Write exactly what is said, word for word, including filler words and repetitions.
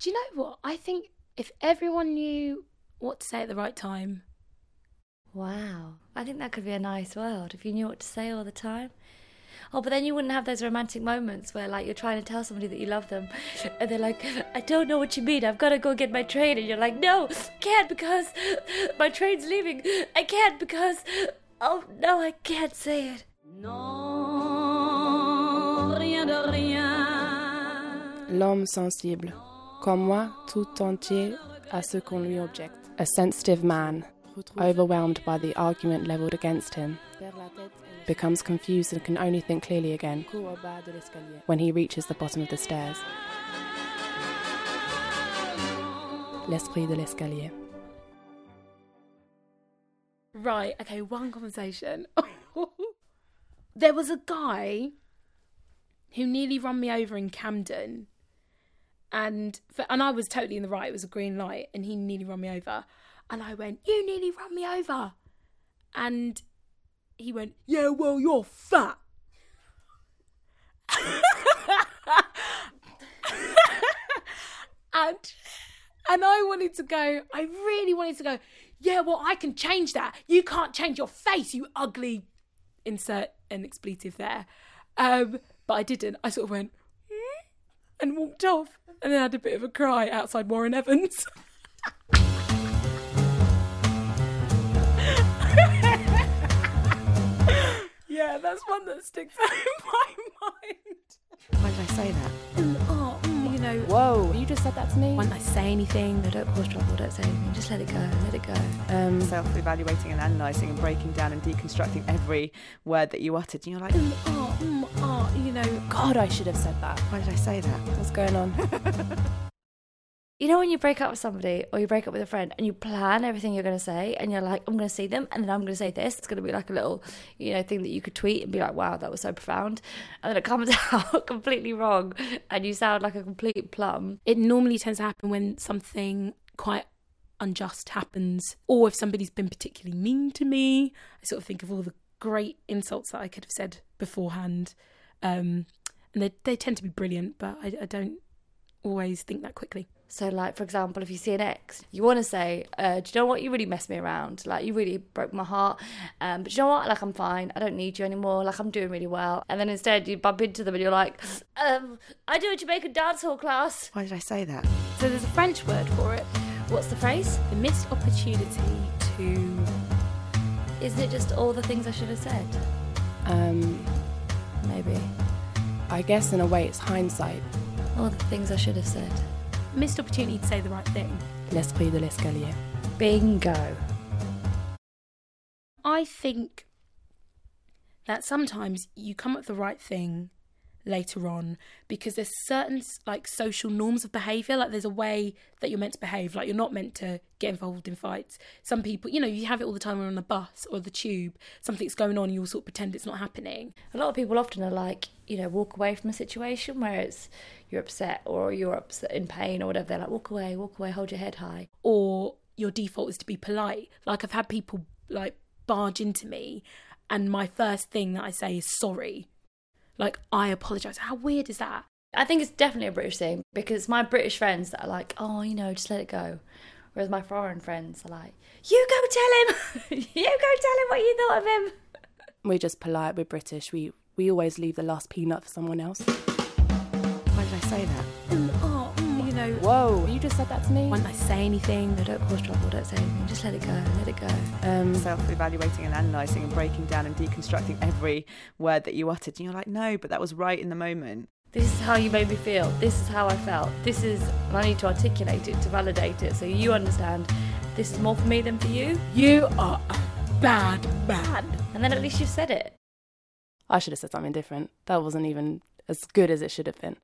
Do you know what? I think if everyone knew what to say at the right time. Wow. I think that could be a nice world if you knew what to say all the time. Oh, but then you wouldn't have those romantic moments where, like, you're trying to tell somebody that you love them and they're like, I don't know what you mean, I've got to go get my train. And you're like, no, I can't because my train's leaving. I can't because, oh, no, I can't say it. Non, rien de rien. L'homme sensible, comme moi, tout entier à ce qu'on lui objecte. A sensitive man, overwhelmed by the argument levelled against him, becomes confused and can only think clearly again when he reaches the bottom of the stairs. L'esprit de l'escalier. Right, okay, one conversation. There was a guy who nearly run me over in Camden, and for, and I was totally in the right. It was a green light, and he nearly run me over, and I went, "You nearly run me over," and he went, "Yeah, well, you're fat." and and I wanted to go. I really wanted to go. Yeah, well, I can change that. You can't change your face, you ugly. Insert an expletive there. Um, but I didn't. I sort of went hmm? and walked off, and then had a bit of a cry outside Warren Evans. Yeah, that's one that sticks out in my mind. Why did I say that? Mm, oh, mm, you know. Whoa, you just said that to me? When I say anything, No, don't cause trouble, don't say anything. Just let it go, let it go. Um, Self-evaluating and analysing and breaking down and deconstructing every word that you uttered. And you're like, mm, oh, mm, oh, you know. God, I should have said that. why did I say that? What's going on? You know when you break up with somebody or you break up with a friend and you plan everything you're going to say and you're like, I'm going to see them and then I'm going to say this. It's going to be like a little, you know, thing that you could tweet and be like, wow, that was so profound. And then it comes out completely wrong and you sound like a complete plum. It normally tends to happen when something quite unjust happens, or if somebody's been particularly mean to me. I sort of think of all the great insults that I could have said beforehand. Um, and they, they tend to be brilliant, but I, I don't always think that quickly. So, like, for example, if you see an ex, you want to say, uh, do you know what? You really messed me around. Like, you really broke my heart. Um, but you know what? Like, I'm fine. I don't need you anymore. Like, I'm doing really well. And then instead you bump into them and you're like, um, I do a Jamaican dancehall class. Why did I say that? So there's a French word for it. What's the phrase? The missed opportunity to... Isn't it just all the things I should have said? Um, Maybe. I guess in a way it's hindsight. All the things I should have said. Missed opportunity to say the right thing. L'esprit de l'escalier. Bingo. I think that sometimes you come up with the right thing later on because there's certain like social norms of behaviour. Like there's a way that you're meant to behave. Like you're not meant to get involved in fights. Some people, you know, you have it all the time when you're on the bus or the tube. Something's going on, you'll sort of pretend it's not happening. A lot of people often are like, you know, walk away from a situation where it's you're upset or you're upset in pain or whatever. They're like, walk away, walk away, hold your head high. Or your default is to be polite. Like I've had people like barge into me and my first thing that I say is sorry. Like, I apologise. How weird is that? I think it's definitely a British thing because my British friends that are like, oh, you know, just let it go. Whereas my foreign friends are like, you go tell him. You go tell him what you thought of him. We're just polite, we're British. We we always leave the last peanut for someone else. Why did I say that? Mm, oh, mm, you know. Whoa, you just said that to me? When I say anything. No, don't cause trouble, don't say anything. Just let it go, let it go. Um, Self-evaluating and analysing and breaking down and deconstructing every word that you uttered. And you're like, no, but that was right in the moment. This is how you made me feel. This is how I felt. This is, and I need to articulate it to validate it so you understand this is more for me than for you. You are a bad man. And then at least you've said it. I should have said something different. That wasn't even as good as it should have been.